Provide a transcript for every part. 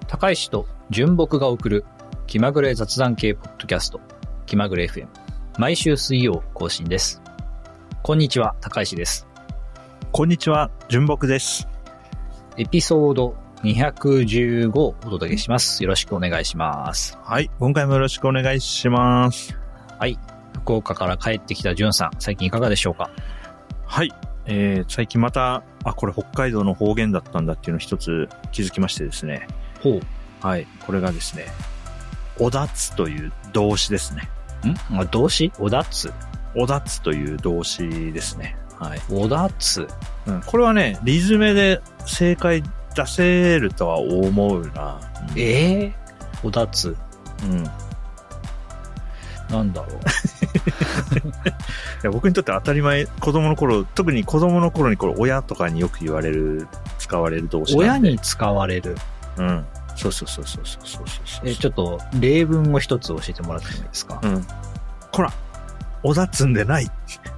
高石と純木が送る気まぐれ雑談系ポッドキャスト気まぐれ FM、 毎週水曜更新です。こんにちは、高石です。 こんにちは、純木です。 エピソード215をお届けします。よろしくお願いします。 はい、今回もよろしくお願いします。 はい、福岡から帰ってきた純さん、最近いかがでしょうか？ はい、最近またこれ北海道の方言だったんだっていうのを一つ気づきましてですね。 ほう。 はい、これがですね、おだつという動詞ですね。 動詞？おだつ。 おだつという動詞ですね。はい。 おだつ。 これはね、リズムで正解出せるとは思うな。 おだつ。なんだろう。いや、僕にとって当たり前、特に子供の頃にこれ親とかによく使われる動詞なんで。 親に使われる。 そう。 ちょっと例文を一つ教えてもらってもいいですか？ こら、おだつんでない。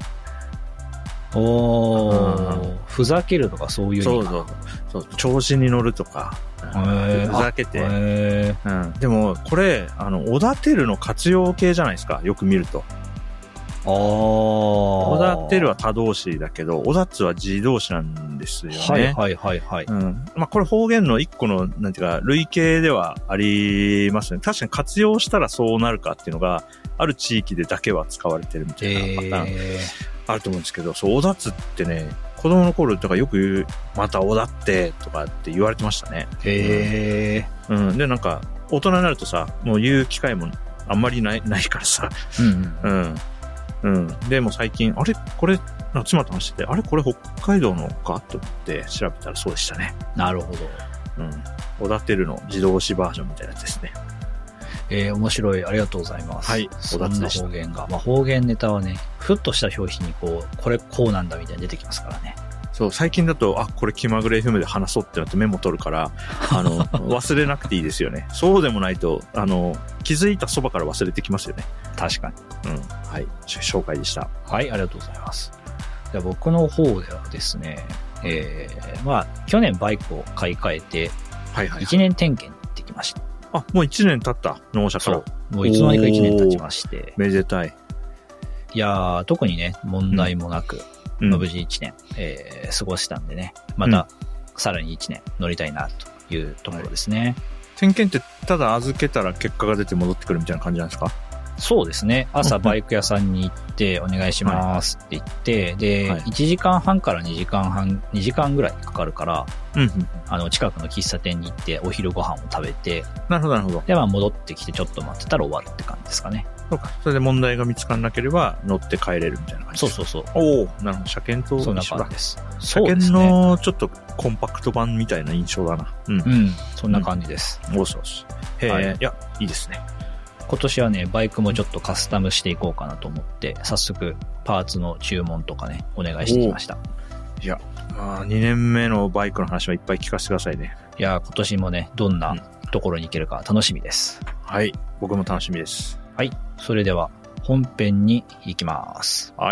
ふざけるとかそういう意味か。 そう、調子に乗るとか、ふざけて。でも、これ、おだてるの活用形じゃないですか、よく見ると。おだてるは他動詞だけど、おだつは自動詞なんですよね。 はい。 これ方言の一個の、なんていうか、類型ではありますね。確かに活用したらそうなるかっていうのが、ある地域でだけは使われてるみたいなパターンあると思うんですけど、そう、おだつってね、子供の頃とかよく言う、またおだってとかって言われてましたね。 で、 なんか、大人になるとさ、もう言う機会もあんまりないからさ、でも最近、これ、妻と話してて、これ北海道のかと思って調べたらそうでしたね。 なるほど。 おだてるの自動詞バージョンみたいなやつですね。 面白い。ありがとうございます。 はい。 そんな方言が。方言ネタはね、ふっとした表紙にこれこうなんだみたいに出てきますからね。 そう、最近だと、これ気まぐれ FM で話そうってなってメモ取るから、忘れなくていいですよね。そうでもないと、気づいたそばから忘れてきますよね。 確かに。 はい。紹介でした。 はい、ありがとうございます。じゃあ僕の方ではですね、去年バイクを買い替えて、1年点検に行ってきました。 もう1年経った、納車から。 そう。もういつの間にか1年経ちまして。 めでたい。 いやー、特にね、問題もなく、無事1年、過ごしたんでね、また、さらに1年乗りたいな、というところですね。 点検って、ただ預けたら結果が出て戻ってくるみたいな感じなんですか？ そうですね。朝バイク屋さんに行って、お願いしますって言って、で、1時間半から2時間ぐらいかかるから、近くの喫茶店に行ってお昼ご飯を食べて、 なるほど。 で、戻ってきてちょっと待ってたら終わるって感じですかね。 そうか。それで問題が見つからなければ乗って帰れるみたいな感じですか？ そう。 なるほど。車検と一緒だ。 そんな感じです。 車検のちょっとコンパクト版みたいな印象だな。 そんな感じです。 いや、いいですね。 今年はね、バイクもちょっとカスタムしていこうかなと思って、早速パーツの注文とかね、お願いしてきました。 いや、2年目のバイクの話はいっぱい聞かせてくださいね。 いや、今年もね、どんなところに行けるか楽しみです。 はい、僕も楽しみです。 はい、それでは本編に行きます。 はい。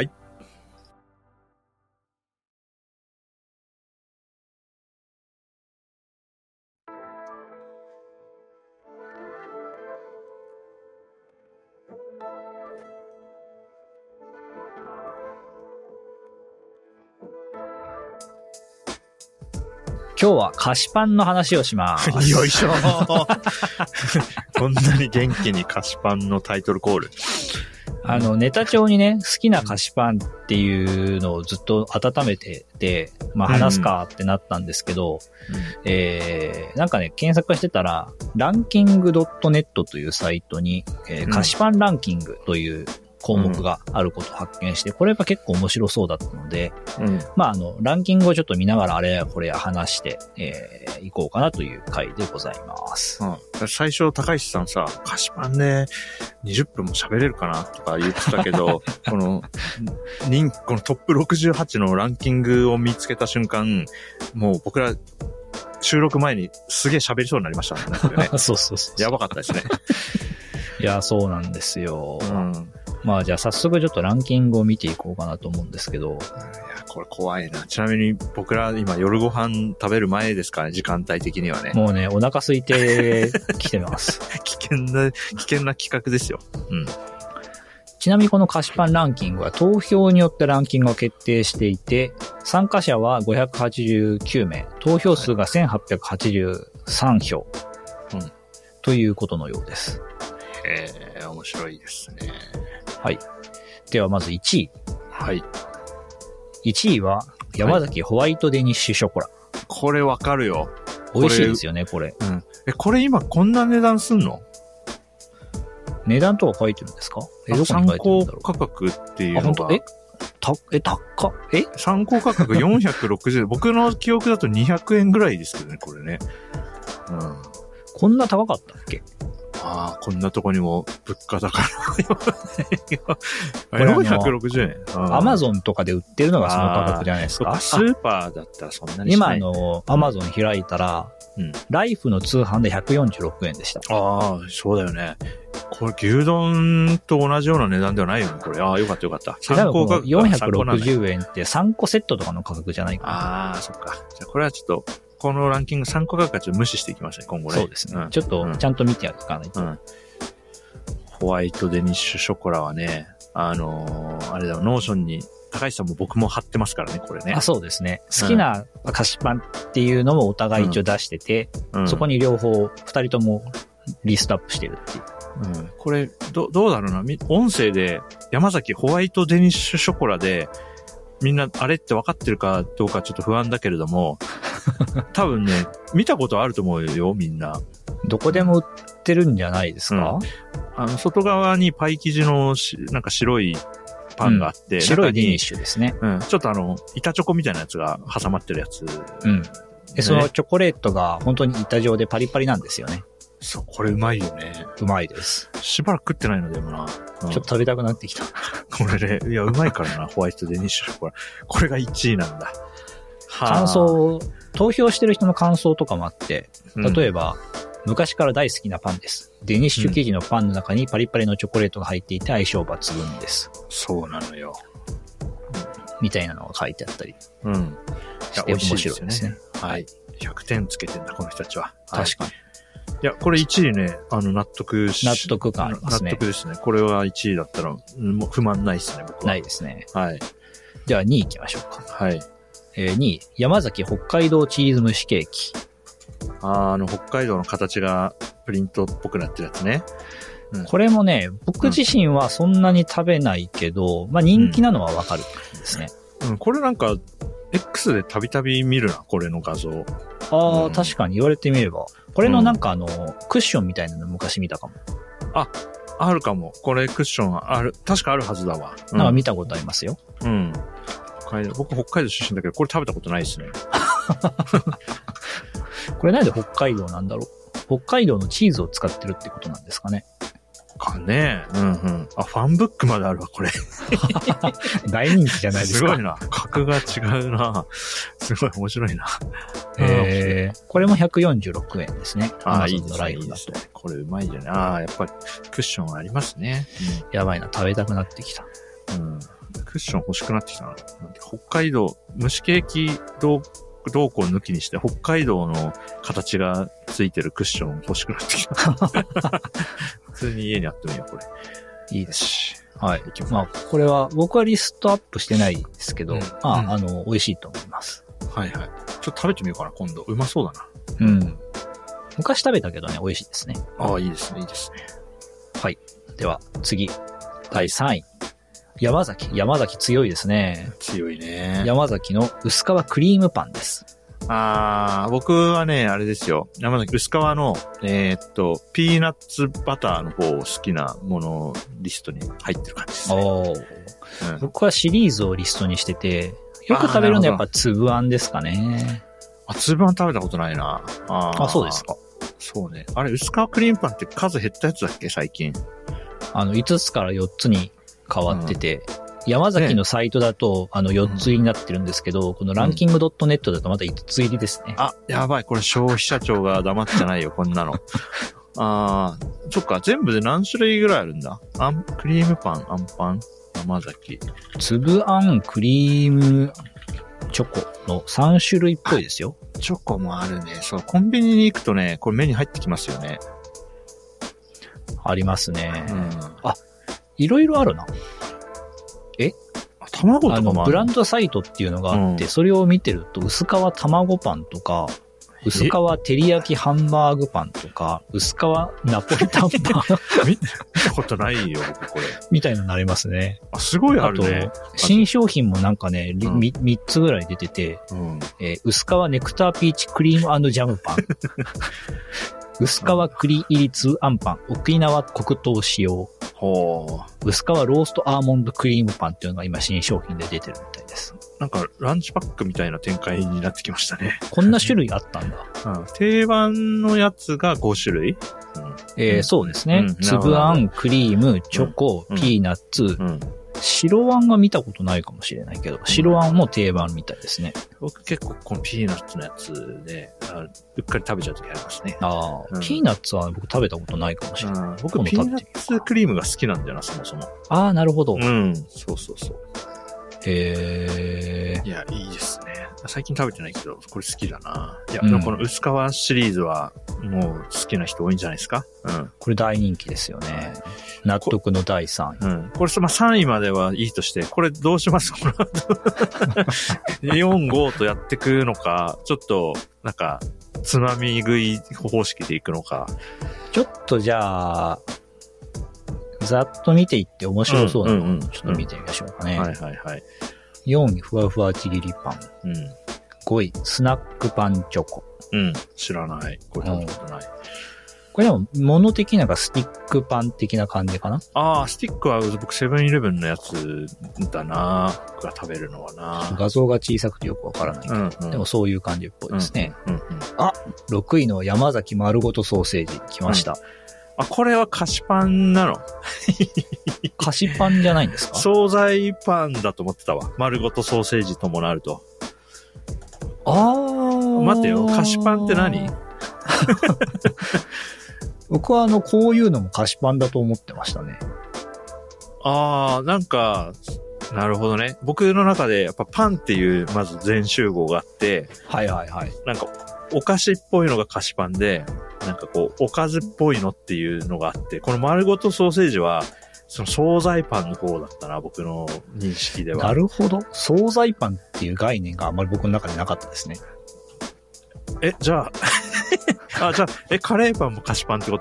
今日は菓子パンの話をします。 よいしょこんなに元気に菓子パンのタイトルコール。 ネタ帳にね、好きな菓子パンっていうのをずっと温めてて、話すかってなったんですけど、なんかね、検索してたら、ランキング .net というサイトに、菓子パンランキングという項目があることを発見して、これが結構面白そうだったので、ランキングをちょっと見ながらあれやこれや話して、いこうかなという回でございます。 最初、高石さんさ、菓子パンね、20分も喋れるかなとか言ってたけど、このトップ68のランキングを見つけた瞬間、もう僕ら、収録前にすげえ喋りそうになりましたね。 そう。 やばかったですね。 いや、そうなんですよ。 まあじゃあ早速ちょっとランキングを見ていこうかなと思うんですけど。 いや、これ怖いな。ちなみに僕ら今夜ご飯食べる前ですかね、時間帯的にはね。 もうね、お腹空いてきてます。 危険な企画ですよ。うん。 ちなみにこの菓子パンランキングは投票によってランキングが決定していて、参加者は589名、投票数が1883票、うん、ということのようです。 面白いですね。 はい。ではまず1位。 はい。 1位は山崎ホワイトデニッシュショコラ。 これわかるよ。 美味しいですよね、これ。 うん。これ今こんな値段すんの？ 値段とか書いてるんですか？どこに書いてるんだろう？ 参考価格っていうのが。 高っ。 参考価格460僕の記憶だと200円ぐらいですけどね、これね。うん。 こんな高かったっけ？ ああ、こんなとこにも物価高い。460円。 アマゾンとかで売ってるのがその価格じゃないですか。 スーパーだったらそんなにしない。 今アマゾン開いたら、うん、ライフの通販で146円でした。 ああ、そうだよね。これ牛丼と同じような値段ではないよね、これ。ああ、よかったよかった。 参考価格460円って3個セットとかの価格じゃないかな。 ああ、そっか。じゃあこれはちょっと、このランキング参考価格はちょっと無視していきましょうね、今後ね。 そうですね。うん、ちょっと、ちゃんと見ていかないと、うん。 ホワイトデニッシュショコラはね、あれだ、ノーションに、高橋さんも僕も貼ってますからね、これね。 あ、そうですね。好きな菓子パンっていうのもお互い一応出してて、そこに両方、二人ともリストアップしてるっていう。 うん。これ、どうだろうな。音声で、山崎ホワイトデニッシュショコラで、みんな、あれって分かってるかどうかちょっと不安だけれども、多分ね、見たことあると思うよ、みんな。 どこでも売ってるんじゃないですか？ 外側にパイ生地のなんか白いパンがあって、 白いデニッシュですね。 うん。ちょっと板チョコみたいなやつが挟まってるやつ。 うん。で、そのチョコレートが本当に板状でパリパリなんですよね。 そう、これうまいよね。 うまいです。 しばらく食ってないのでもな。 ちょっと食べたくなってきた。 これね、いや、うまいからな、ホワイトデニッシュショコラ。これが1位なんだ。 感想、投票してる人の感想とかもあって、例えば、昔から大好きなパンです。デニッシュ生地のパンの中にパリパリのチョコレートが入っていて相性抜群です。 そうなのよ。 みたいなのが書いてあったり。 うん。 して面白いですね。 はい。100点つけてんだ、この人たちは。 確かに。 いや、これ1位ね、納得感ありますね。 納得ですね。これは1位だったら、もう不満ないですね、僕は。 ないですね。 はい。 では2位行きましょうか。 はい。 2位、山崎北海道チーズ蒸しケーキ。 北海道の形がプリントっぽくなってるやつね。 うん、これもね、僕自身はそんなに食べないけど、まあ人気なのはわかるですね。 うん、これなんか、X でたびたび見るな、これの画像。 確かに言われてみれば。これのなんかクッションみたいなの昔見たかも。 あるかも。これクッションある、確かあるはずだわ。 なんか見たことありますよ。 うん。僕北海道出身だけど、これ食べたことないですね。 これなんで北海道なんだろう。北海道のチーズを使ってるってことなんですかね。 かね。うんうん。ファンブックまであるわ、これ。 大人気じゃないですか。 すごいな。格が違うな。すごい面白いな。 これも146円ですね。 いいですね。いいですね。これうまいじゃない。やっぱりクッションありますね。 やばいな。食べたくなってきた。 うん。クッション欲しくなってきたな。北海道、蒸しケーキどうこう抜きにして、北海道の形がついてるクッション欲しくなってきた。普通に家にあってもいいよ、これ。 いいですし。はい。まあ、これは、僕はリストアップしてないですけど、美味しいと思います。 はいはい。ちょっと食べてみようかな、今度。うまそうだな。 うん。昔食べたけどね、美味しいですね。 いいですね、いいですね。 はい。では、次。第3位。山崎強いですね。 強いね。 山崎の薄皮クリームパンです。 僕はね、あれですよ。山崎薄皮の、ピーナッツバターの方を好きなものリストに入ってる感じですね。僕はシリーズをリストにしてて、よく食べるのはやっぱ粒あんですかね。 粒あん食べたことないな。 そうですか。 そうね。あれ、薄皮クリームパンって数減ったやつだっけ、最近。 5つから4つに変わってて、山崎のサイトだと、4つ入りになってるんですけど、このランキング .net だとまた5つ入りですね。 やばい。これ消費者庁が黙ってないよ、こんなの。 あー、そっか、全部で何種類ぐらいあるんだ？クリームパン、あんパン、山崎。 粒あん、クリーム、チョコの3種類っぽいですよ。 チョコもあるね。そう、コンビニに行くとね、これ目に入ってきますよね。 ありますね。 うん。 いろいろあるな。 卵とかもある。 ブランドサイトっていうのがあって、それを見てると、薄皮卵パンとか、薄皮照り焼きハンバーグパンとか、薄皮ナポリタンパン。 見たことないよ、僕これ。 みたいなのになりますね。 あ、すごいあるね。 あと、新商品もなんかね、3つぐらい出てて、薄皮ネクターピーチクリーム&ジャムパン。薄皮栗入り2あんパン、沖縄黒糖使用。薄皮ローストアーモンドクリームパンっていうのが今新商品で出てるみたいです。 なんかランチパックみたいな展開になってきましたね。 こんな種類あったんだ。 定番のやつが5種類、 そうですね。粒あん、クリーム、チョコ、ピーナッツ、白あんが見たことないかもしれないけど、白あんも定番みたいですね。 僕結構このピーナッツのやつで、うっかり食べちゃうときありますね。 ピーナッツは僕食べたことないかもしれない。 僕ピーナッツクリームが好きなんだよな、そもそも。 なるほど。 そうそうそう。いや、いいですね。最近食べてないけど、これ好きだな。いや、でもこの薄皮シリーズは、もう好きな人多いんじゃないですか？ これ大人気ですよね。納得の第3位。 これ、3位まではいいとして、これどうしますこの後。4、5とやってくのか、ちょっと、なんか、つまみ食い方式でいくのか。 ちょっとじゃあ、ざっと見ていって面白そうなのちょっと見てみましょうかね。4位、ふわふわちぎりパン。5位、スナックパンチョコ。 知らない。これ食べたことない。 これでも、物的なスティックパン的な感じかな？ スティックは僕セブンイレブンのやつだなが食べるのはな。 画像が小さくてよくわからないけど、でもそういう感じっぽいですね。6位の山崎丸ごとソーセージ来ました。 これは菓子パンなの？ 菓子パンじゃないんですか？ 惣菜パンだと思ってたわ。丸ごとソーセージともなると。待てよ、菓子パンって何？ 僕はこういうのも菓子パンだと思ってましたね。 なんか、なるほどね。僕の中でやっぱパンっていうまず全集合があって、なんかお菓子っぽいのが菓子パンで、なんかこうおかずっぽいのっていうのがあって、この丸ごとソーセージはその惣菜パンの方だったな、僕の認識では。 なるほど。惣菜パンっていう概念があんまり僕の中でなかったですね。 じゃあ、カレーパンも菓子パンってこと？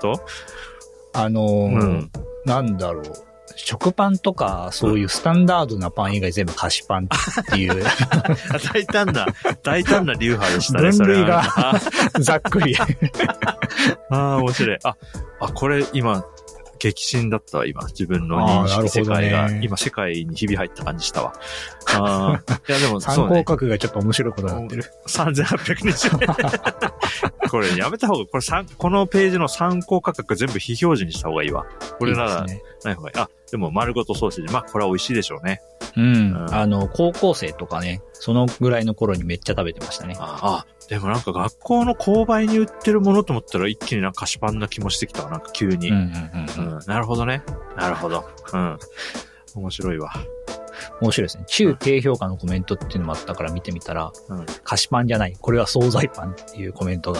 なんだろう。食パンとか、そういうスタンダードなパン以外全部菓子パンっていう。 大胆な流派でしたね、それは。 分類が、ざっくり。 面白い。これ今、激震だったわ、今。自分の認識世界が。今、世界にひび入った感じしたわ。いや、でも、 参考価格がちょっと面白いことになってる。 3820これ、やめた方が、このページの参考価格全部非表示にした方がいいわ。これなら、ない方がいい。でも、丸ごとソーセージ。これは美味しいでしょうね。高校生とかね、そのぐらいの頃にめっちゃ食べてましたね。でもなんか学校の購買に売ってるものと思ったら一気になんか菓子パンな気もしてきたわ、なんか急に。なるほどね。なるほど。面白いわ。 面白いですね。中低評価のコメントっていうのもあったから見てみたら、菓子パンじゃない。これは惣菜パンっていうコメントが。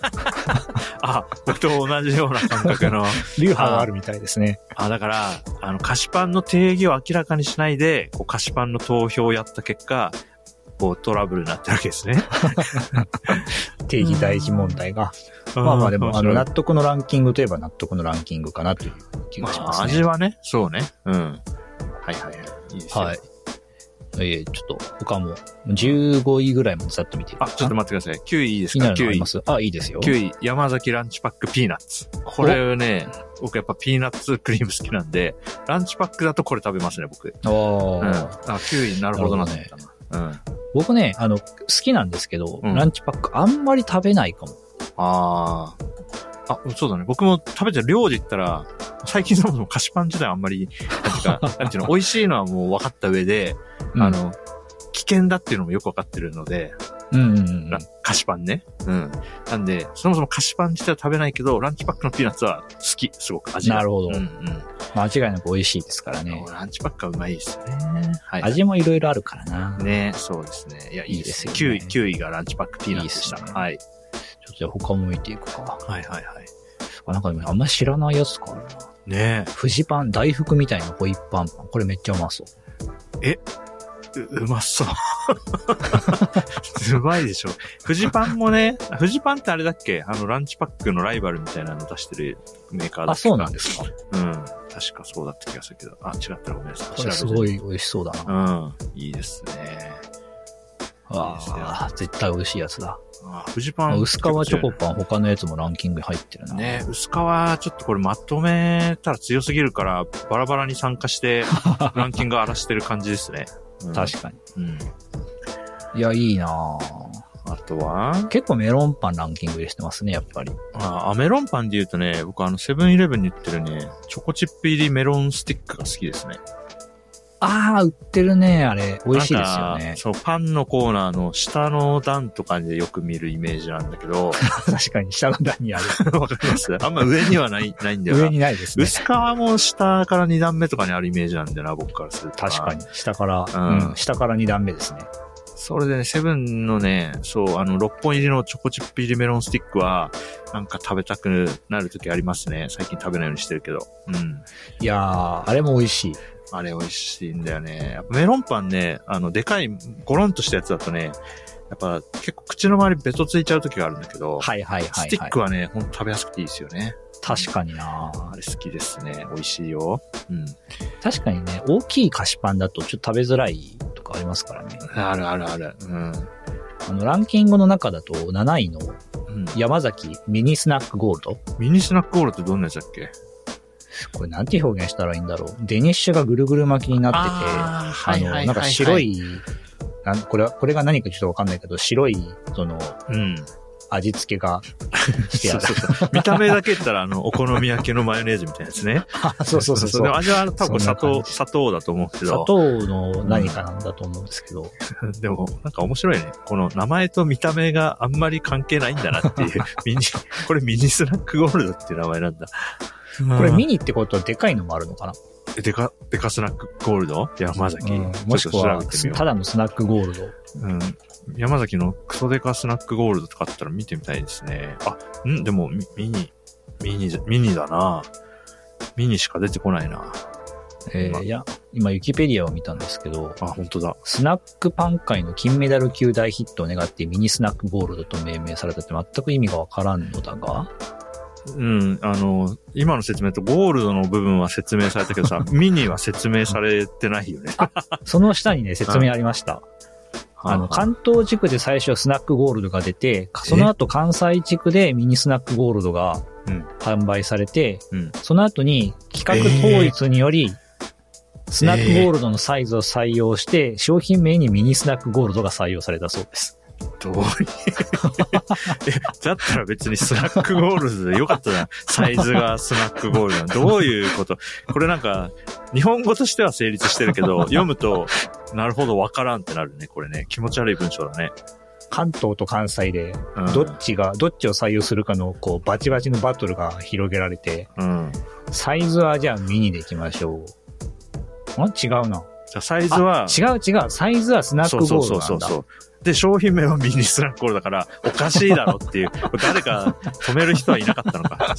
僕と同じような感覚の。 流派があるみたいですね。 だから、菓子パンの定義を明らかにしないで、菓子パンの投票をやった結果、トラブルになってるわけですね。 定義大事問題が。でも、納得のランキングといえば納得のランキングかなという気がしますね。 味はね、そうね。いいですよ。 ちょっと、他も、15位ぐらいまでざっと見ていいですか？ ちょっと待ってください。9位いいですか？ 9位。いいですよ。 9位、山崎ランチパックピーナッツ。これね、僕やっぱピーナッツクリーム好きなんで、ランチパックだとこれ食べますね、僕。9位なるほどなってたな。 僕ね、好きなんですけど、ランチパックあんまり食べないかも。 そうだね。僕も食べてる量で言ったら、最近そもそも菓子パン自体あんまり、なんていうの、美味しいのはもう分かった上で、危険だっていうのもよく分かってるので、 菓子パンね。なんで、そもそも菓子パン自体は食べないけど、ランチパックのピーナッツは好き。すごく味が。 なるほど。間違いなく美味しいですからね。 ランチパックはうまいですよね。 はい。味もいろいろあるからな。 ね、そうですね。いや、いいですよ。9位がランチパックピーナッツでした。はい。 ちょっとじゃあ他も見ていくか。 はい。 なんかあんまり知らないやつかあるな。 ねフジパン、大福みたいなホイップあんパン。これめっちゃうまそう。 うまそう。うまいでしょ。フジパンもね、フジパンってあれだっけ？ランチパックのライバルみたいなの出してるメーカーだっけ？ そうなんですか？ 確かそうだった気がするけど。違ったらごめんなさい。 これすごい美味しそうだな。 いいですね。 絶対美味しいやつだ。 フジパン。 薄皮チョコパン他のやつもランキング入ってるな。 ね、薄皮ちょっとこれまとめたら強すぎるからバラバラに参加してランキング荒らしてる感じですね。 確かに。いや、いいなぁ。 あとは結構メロンパンランキングでしてますね、やっぱり。 メロンパンで言うとね、僕セブンイレブンに売ってるね、チョコチップ入りメロンスティックが好きですね。 売ってるね、あれ。美味しいですよね。 そう、パンのコーナーの下の段とかでよく見るイメージなんだけど。 確かに下の段にある。 わかりますあんま上にはないんだよな。 上にないですね。 薄皮も下から2段目とかにあるイメージなんだよな、僕からすると。 確かに。下から、下から2段目ですね。 それでね、セブンのね、そう、6本入りのチョコチップ入りメロンスティックは、なんか食べたくなるときありますね。最近食べないようにしてるけど。 いやー、あれも美味しい。 あれ美味しいんだよね。やっぱメロンパンね、でかい、ゴロンとしたやつだとね、やっぱ結構口の周りベトついちゃうときがあるんだけど、 スティックはね、ほんと食べやすくていいですよね。 確かになあれ好きですね。美味しいよ。 確かにね、大きい菓子パンだとちょっと食べづらいとかありますからね。 ある。 ランキングの中だと7位の山崎ミニスナックゴールド。 ミニスナックゴールドってどんなやつだっけ？ これなんて表現したらいいんだろう。デニッシュがぐるぐる巻きになってて、なんか白い、これが何かちょっとわかんないけど、白い、味付けがしてある。 そう見た目だけ言ったら、お好み焼きのマヨネーズみたいなやつね。 そう。 でも味は多分砂糖だと思うけど。 砂糖の何かなんだと思うんですけど。 でも、なんか面白いね。この名前と見た目があんまり関係ないんだなっていう。これミニスナックゴールドっていう名前なんだ。 これミニってことはでかいのもあるのかな？ でかスナックゴールド？山崎。 もしくは、ただのスナックゴールド。 山崎のクソデカスナックゴールドとかあったら見てみたいですね。でもミニだな。ミニしか出てこないな。 いや、今、ウィキペディアを見たんですけど、 本当だ。 スナックパン界の金メダル級大ヒットを願ってミニスナックゴールドと命名されたって全く意味がわからんのだが、 今の説明とゴールドの部分は説明されたけどさ、ミニは説明されてないよね。 その下にね、説明ありました。関東地区で最初スナックゴールドが出て、その後関西地区でミニスナックゴールドが販売されて、その後に規格統一により、スナックゴールドのサイズを採用して、商品名にミニスナックゴールドが採用されたそうです。 どういうだったら別にスナックゴールドでよかったな。サイズがスナックゴールド。どういうこと？これなんか、日本語としては成立してるけど、読むと、なるほどわからんってなるね。これね。気持ち悪い文章だね。 関東と関西で、どっちを採用するかの、バチバチのバトルが広げられて、サイズはじゃあミニでいきましょう。違うな。 じゃあサイズは、 違う。サイズはスナックゴールドなんだ。 そう。で、商品名はミニスナックゴールドだから、おかしいだろっていう。誰か止める人はいなかったのか。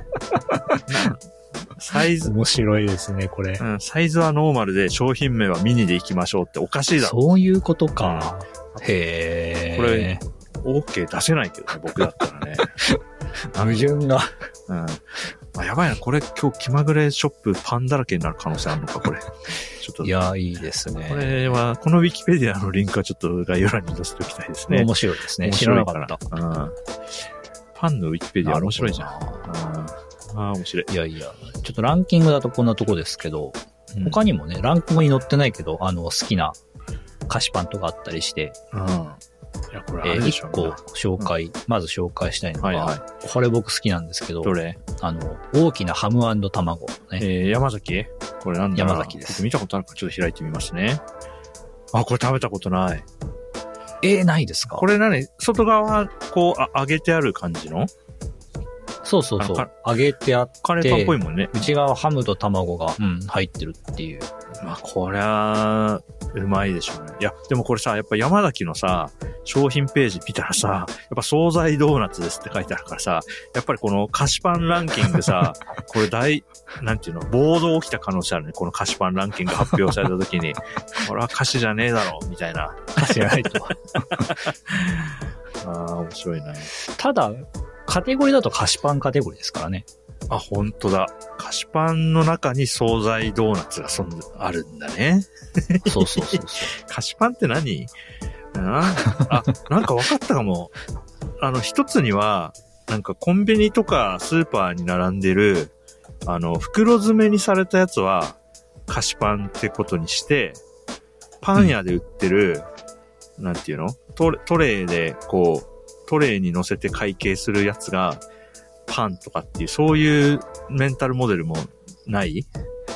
サイズ。 面白いですね、これ。 サイズはノーマルで、商品名はミニでいきましょうっておかしいだろ。 そういうことか。へー。これ、OK 出せないけどね、僕だったらね。 矛盾が。 やばいな、これ今日気まぐれショップパンだらけになる可能性あるのか、これ。ちょっと。 いや、いいですね。 これは、このウィキペディアのリンクはちょっと概要欄に載せておきたいですね。 面白いですね。知らなかった。 パンのウィキペディア面白いじゃん。面白い。 いや、ちょっとランキングだとこんなとこですけど、他にもね、ランクに載ってないけど、好きな菓子パンとかあったりして、 いや、これ 1個まず紹介したいのが、これ僕好きなんですけど、 どれ？ 大きなハム&卵、 ね。山崎？これなんだろう？ 山崎です。 僕見たことあるからちょっと開いてみますね。これ食べたことない。 ないですか？ これ何？外側、こう、揚げてある感じの？ そうそうそう。揚げてあって。 カレーパンっぽいもんね。 内側ハムと卵が、入ってるっていう。 まあ、こりゃ、うまいでしょうね。いや、でもこれさ、やっぱ山崎のさ、商品ページ見たらさ、やっぱ惣菜ドーナツですって書いてあるからさ、やっぱりこの菓子パンランキングさ、これなんていうの、暴動起きた可能性あるね。この菓子パンランキング発表された時に、これは菓子じゃねえだろ、みたいな。 菓子じゃないと。 ああ、面白いね。 ただ、カテゴリーだと菓子パンカテゴリーですからね。 あ、本当だ。菓子パンの中に惣菜ドーナツがあるんだね。 そうそうそうそう。 菓子パンって何？なんか分かったかも。一つには、なんかコンビニとかスーパーに並んでる、袋詰めにされたやつは菓子パンってことにして、パン屋で売ってる、なんていうの？トレイでこう、トレイに乗せて会計するやつがパンとかっていう、そういうメンタルモデルもない？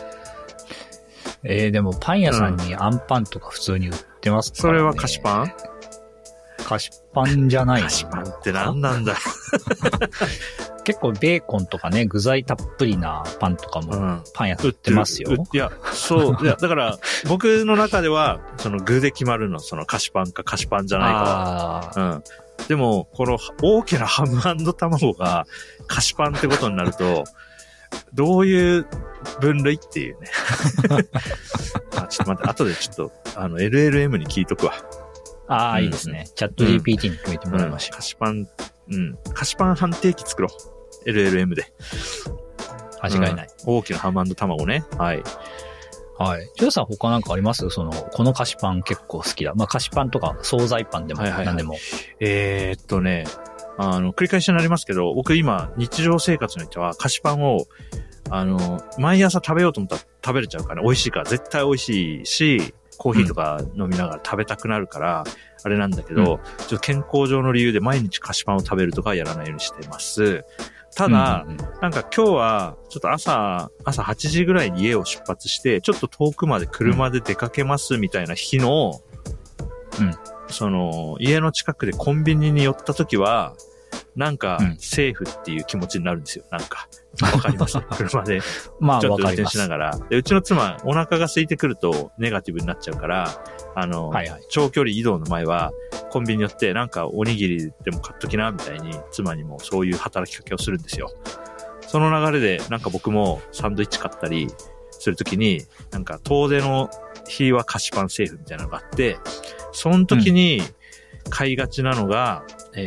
でもパン屋さんにアンパンとか普通に売ってますからね。 それは菓子パン？ 菓子パンじゃないの？ 菓子パンって何なんだ？ 結構ベーコンとかね、具材たっぷりなパンとかもパン屋さん売ってますよ。 いや、そう。いや、だから僕の中では、その具で決まるの、その菓子パンか菓子パンじゃないかは。でも、この大きなハム&卵が菓子パンってことになると、どういう分類っていうね。ちょっと待って、後でちょっと、LLM に聞いとくわ。 いいですね。チャット GPT に決めてもらいましょう。 菓子パン、菓子パン判定器作ろう。LLM で。 間違いない。 大きなハム&卵ね。はい。 はい。ジョーさん他なんかあります？この菓子パン結構好きだ。まあ菓子パンとか惣菜パンでも何でも。 繰り返しになりますけど、僕今日常生活においては菓子パンを、毎朝食べようと思ったら食べれちゃうからね。美味しいから絶対美味しいし、コーヒーとか飲みながら食べたくなるから、あれなんだけど、ちょっと健康上の理由で毎日菓子パンを食べるとかはやらないようにしてます。ただ、なんか今日は、ちょっと朝8時ぐらいに家を出発して、ちょっと遠くまで車で出かけますみたいな日の、家の近くでコンビニに寄った時は、なんか、セーフっていう気持ちになるんですよ。なんか、わかります？車で。まあ、ちょっと運転しながら。で、うちの妻、お腹が空いてくるとネガティブになっちゃうから、長距離移動の前は、コンビニに寄って、なんかおにぎりでも買っときな、みたいに、妻にもそういう働きかけをするんですよ。その流れで、なんか僕もサンドイッチ買ったりするときに、なんか遠出の日は菓子パンセーフみたいなのがあって、その時に買いがちなのが、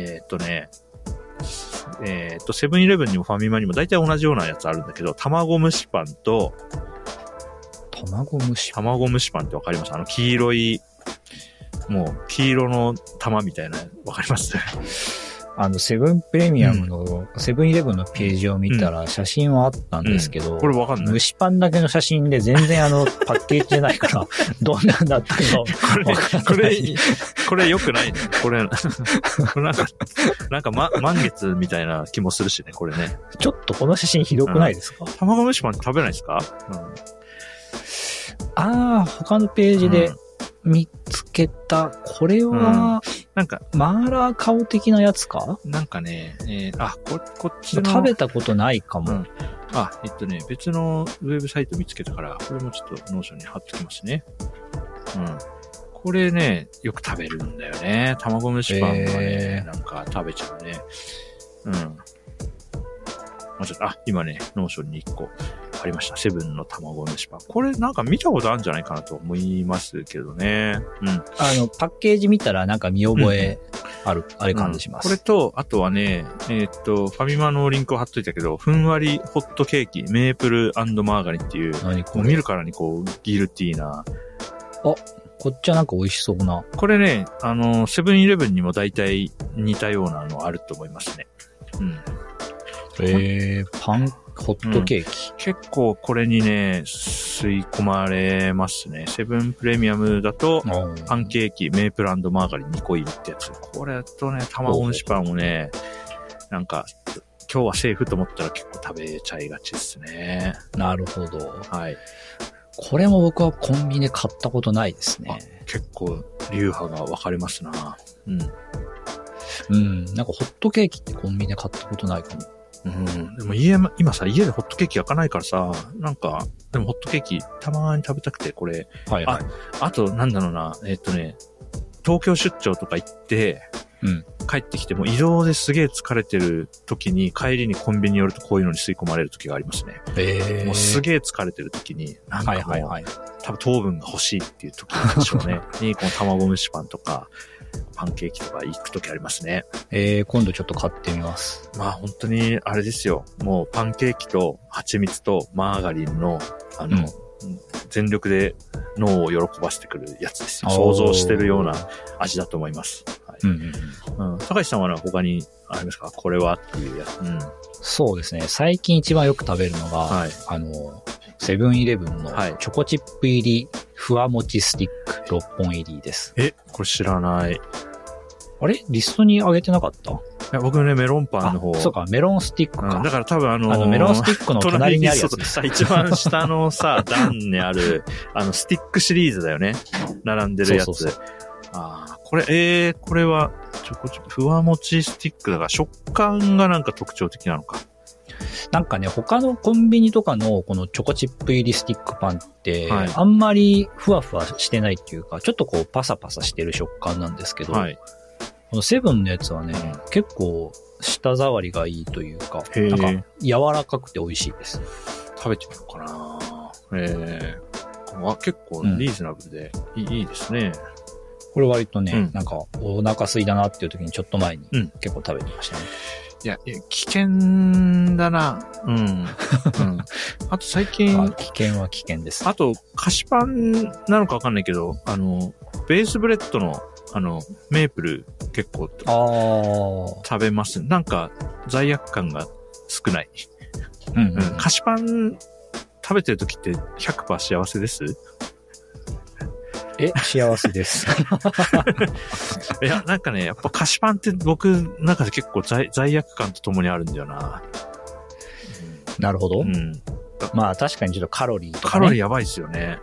セブンイレブンにもファミマにも大体同じようなやつあるんだけど、卵蒸しパンと、 卵蒸しパンってわかります？黄色い、もう黄色の玉みたいな、わかります？ セブンプレミアムの、セブンイレブンのページを見たら写真はあったんですけど、 これわかんない。 蒸しパンだけの写真で全然パッケージじゃないから、どんなんだったのこれ良くないね。これなんか満月みたいな気もするしね、これね。 ちょっとこの写真ひどくないですか？ 卵蒸しパン食べないですか？ 他のページで見つけた。これは、なんか、マーラー顔的なやつか？ なんかね、こっちの。 食べたことないかも。 別のウェブサイト見つけたから、これもちょっとノーションに貼っときますね。これね、よく食べるんだよね。卵蒸しパンはね、なんか食べちゃうね。今ね、ノーションに1個ありました。セブンの卵蒸しパン。これなんか見たことあるんじゃないかなと思いますけどね。 パッケージ見たらなんか見覚えあれ感じします。 これと、あとはね、ファミマのリンクを貼っといたけど、ふんわりホットケーキ、メープル&マーガリンっていう、もう見るからにギルティーな。 こっちはなんか美味しそうな。 これね、セブンイレブンにも大体似たようなのあると思いますね。 パン、ホットケーキ。 結構これにね、吸い込まれますね。セブンプレミアムだと、パンケーキ、メープル&マーガリン2個入りってやつ。これとね、卵蒸しパンをね、なんか、今日はセーフと思ったら結構食べちゃいがちですね。 なるほど。 はい。 これも僕はコンビニで買ったことないですね。 結構流派が分かれますな。うん。 うん。なんかホットケーキってコンビニで買ったことないかも。 うん。でも今さ、家でホットケーキ焼かないからさ、なんか、でもホットケーキたまに食べたくて、これ。 はいはい。 あと、なんだろうな、東京出張とか行って、 うん。 帰ってきても移動ですげえ疲れてる時に帰りにコンビニ寄るとこういうのに吸い込まれる時がありますね。もうすげえ疲れてる時に、なんかもう、はいはいはい、多分糖分が欲しいっていう時なんでしょうね。に、この卵蒸しパンとか、パンケーキとか行く時ありますね。 今度ちょっと買ってみます。 まあ本当に、あれですよ。もうパンケーキと蜂蜜とマーガリンの、全力で脳を喜ばせてくるやつですよ。想像してるような味だと思います。はい、高橋さんは他にありますか？これはっていうやつ。うん、 そうですね。最近一番よく食べるのが、はい、セブンイレブンのチョコチップ入りふわもちスティック6本入りです。 これ知らない。 あれリストに上げてなかった？いや、僕ね、メロンパンの方。 そうか、メロンスティックか。 だから多分メロンスティックの隣にあるやつです。 一番下のさ、段にある、スティックシリーズだよね。並んでるやつ。そうこれ、これは、ふわもちスティックだから食感がなんか特徴的なのか。 なんかね、他のコンビニとかのこのチョコチップ入りスティックパンって、はい、あんまりふわふわしてないっていうか、ちょっとこうパサパサしてる食感なんですけど、はい、このセブンのやつはね、結構舌触りがいいというか、なんか柔らかくて美味しいです。 食べてみようかな。結構リーズナブルでいいですね。 これ割とね、なんかお腹空いたなっていう時にちょっと前に結構食べてましたね。 いや、危険だな。あと最近。 危険は危険です。 あと、菓子パンなのかわかんないけど、ベースブレッドの、メープル結構食べます。なんか、罪悪感が少ない。菓子パン食べてる時って 100% 幸せです？ 幸せです。 いや、なんかね、やっぱ菓子パンって僕の中で結構罪悪感とともにあるんだよな。 なるほど。まあ確かにちょっとカロリーとか、ね。 カロリーやばいですよね。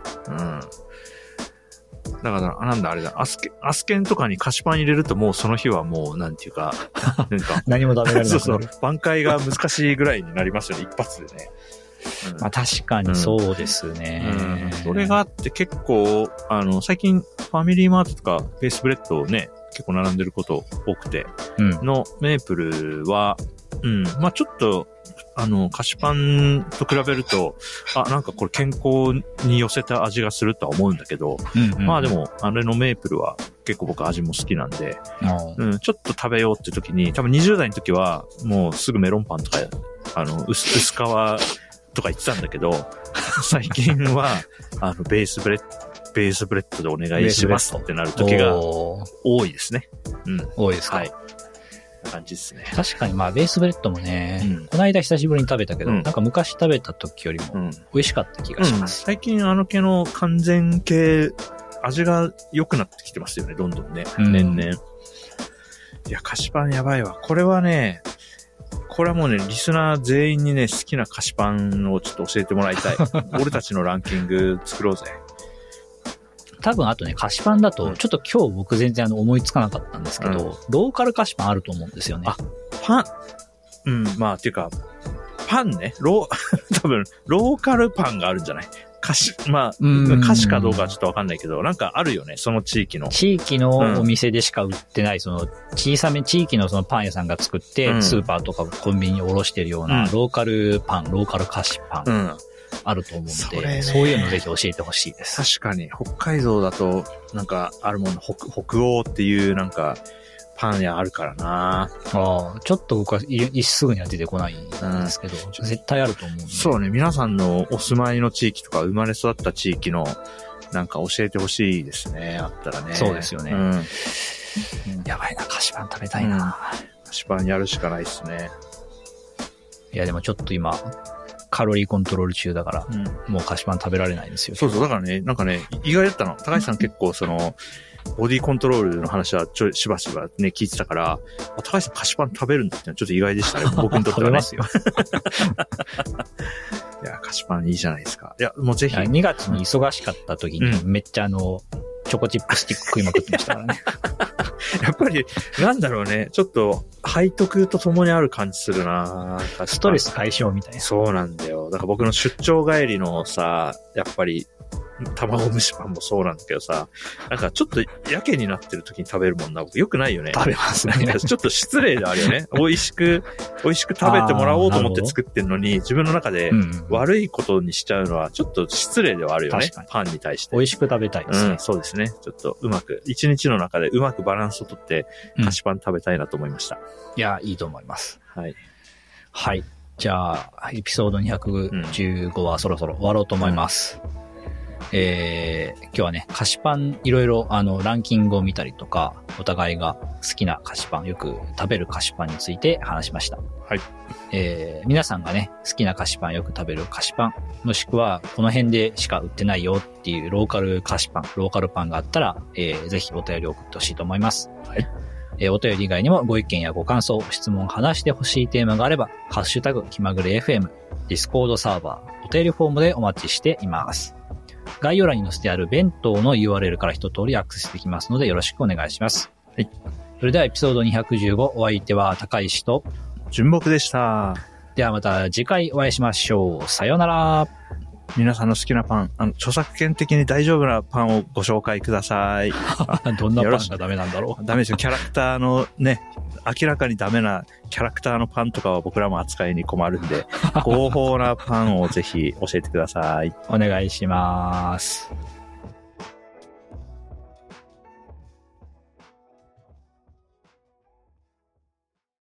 だから、なんだあれだ、アスケンとかに菓子パン入れるともうその日はもう、なんていうか、なんか何も食べられない。 そう。挽回が難しいぐらいになりますよね、一発でね。 まあ確かにそうですね。 それがあって結構、最近ファミリーマートとかベースブレッドをね、結構並んでること多くて、のメープルは、まあちょっと、菓子パンと比べると、なんかこれ健康に寄せた味がするとは思うんだけど、まあでも、あれのメープルは結構僕味も好きなんで、ちょっと食べようって時に、多分20代の時はもうすぐメロンパンとか、薄皮とか言ってたんだけど、最近は、ベースブレッドでお願いしますってなる時が多いですね。 多いですか。 はい。感じですね。 確かにまあベースブレッドもね、この間久しぶりに食べたけど、なんか昔食べた時よりも美味しかった気がします。 最近系の完全系、味が良くなってきてますよね、どんどんね。年々。いや、菓子パンやばいわ。これはもうね、リスナー全員にね、好きな菓子パンをちょっと教えてもらいたい。俺たちのランキング作ろうぜ。 多分あとね、菓子パンだと、ちょっと今日僕全然思いつかなかったんですけど、ローカル菓子パンあると思うんですよね。 パンまあ、っていうか、パンね、多分、ローカルパンがあるんじゃない？菓子かどうかはちょっとわかんないけど、なんかあるよね、その地域の。 地域のお店でしか売ってない、その、地域のそのパン屋さんが作って、スーパーとかコンビニに卸してるような、ローカル菓子パン。あると思うので、そういうのぜひ教えてほしいです。 確かに、北海道だと、なんかあるもの、北欧っていうなんか、パン屋あるからな。 ちょっと僕はすぐには出てこないんですけど、絶対あると思うんで。 そうね、皆さんのお住まいの地域とか生まれ育った地域のなんか教えてほしいですね、あったらね。 そうですよね。やばいな、菓子パン食べたいな。 菓子パンやるしかないですね。 いやでもちょっと今、カロリーコントロール中だから、もう菓子パン食べられないんですよ。 そう、だからね、なんかね、意外だったの。高橋さん結構ボディコントロールの話はしばしばね、聞いてたから、高橋さん菓子パン食べるんだってのはちょっと意外でしたね、僕にとってはね。 食べますよ。 いや、菓子パンいいじゃないですか。いや、もうぜひ。 2月に忙しかった時に、めっちゃチチョコチップスティック食いまくってましたからね。 やっぱり、なんだろうね。ちょっと、背徳と共にある感じするな。 ストレス解消みたいな。 そうなんだよ。だから僕の出張帰りのさ、やっぱり、卵蒸しパンもそうなんだけどさ、なんかちょっとやけになってる時に食べるもんな。僕よくないよね。 食べますね。 ちょっと失礼であるよね。美味しく食べてもらおうと思って作ってるのに、自分の中で悪いことにしちゃうのはちょっと失礼ではあるよね。パンに対して。 美味しく食べたいですね。 そうですね。ちょっとうまく、一日の中でうまくバランスをとって菓子パン食べたいなと思いました。 いや、いいと思います。 はい。 はい。じゃあ、エピソード215はそろそろ終わろうと思います。今日はね、菓子パンいろいろランキングを見たりとか、お互いが好きな菓子パン、よく食べる菓子パンについて話しました。 はい。 皆さんがね、好きな菓子パン、よく食べる菓子パン、もしくはこの辺でしか売ってないよっていうローカル菓子パン、ローカルパンがあったら、ぜひお便りを送ってほしいと思います。 はい。 お便り以外にもご意見やご感想、質問、話してほしいテーマがあれば、ハッシュタグ気まぐれ FM、ディスコードサーバー、お便りフォームでお待ちしています。概要欄に載せてある弁当の URL から一通りアクセスできますのでよろしくお願いします。 はい。 それではエピソード215、お相手は高石と純木でした。 ではまた次回お会いしましょう。さようなら。 皆さんの好きなパン、著作権的に大丈夫なパンをご紹介ください。 どんなパンがダメなんだろう。 ダメですよ。キャラクターのね、明らかにダメなキャラクターのパンとかは僕らも扱いに困るんで、合法なパンをぜひ教えてください。 お願いします。